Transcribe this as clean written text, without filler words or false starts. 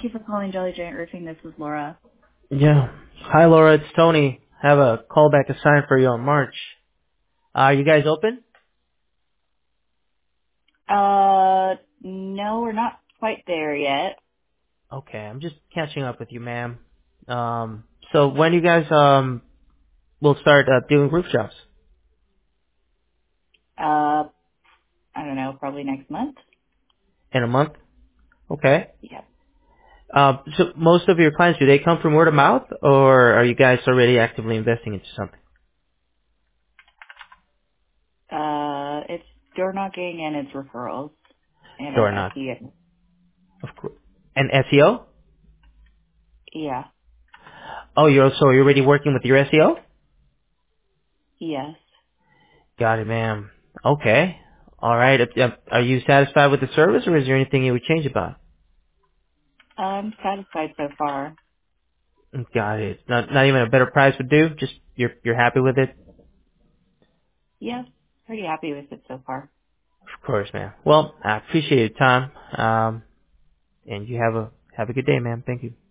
you for calling Jolly Giant Roofing. This is Laura. Yeah. Hi, Laura. It's Tony. Have a callback assigned for you on March. Are you guys open? No, we're not quite there yet. Okay, I'm just catching up with you, ma'am. So when you guys will start doing roof jobs? I don't know, probably next month. In a month? Okay. Yep. So most of your clients, do they come from word of mouth, or are you guys already actively investing into something? It's door knocking and it's referrals and Door our knock, SEO. of course. And SEO? Yeah. Oh, you're already working with your SEO? Yes. Got it, ma'am. Okay. All right. Are you satisfied with the service, or is there anything you would change about I'm satisfied so far. it? Got it. Not even a better price would do. Just you're happy with it. Yes. Pretty happy with it so far. Of course, ma'am. Well, I appreciate your time. And you have a good day, ma'am. Thank you.